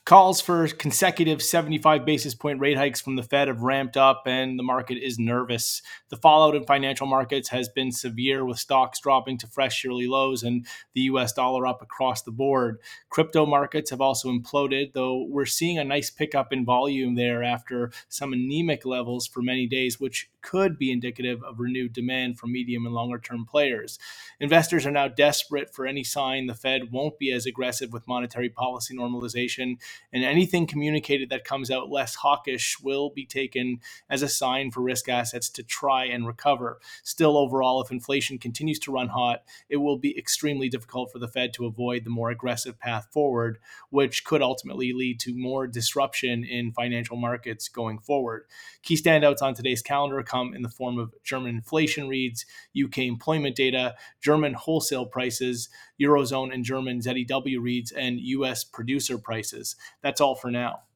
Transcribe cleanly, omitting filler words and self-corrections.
Calls for consecutive 75 basis point rate hikes from the Fed have ramped up, and the market is nervous. The fallout in financial markets has been severe, with stocks dropping to fresh yearly lows and the US dollar up across the board. Crypto markets have also imploded, though we're seeing a nice pickup in volume there after some anemic levels for many days, which could be indicative of renewed demand from medium and longer term players. Investors are now desperate for any sign the Fed won't be as aggressive with monetary policy normalization, and anything communicated that comes out less hawkish will be taken as a sign for risk assets to try and recover. Still, overall, if inflation continues to run hot, it will be extremely difficult for the Fed to avoid the more aggressive path forward, which could ultimately lead to more disruption in financial markets going forward. Key standouts on today's calendar come in the form of German inflation reads, UK employment data, German wholesale prices, Eurozone and German ZEW reads, and US producer prices. That's all for now.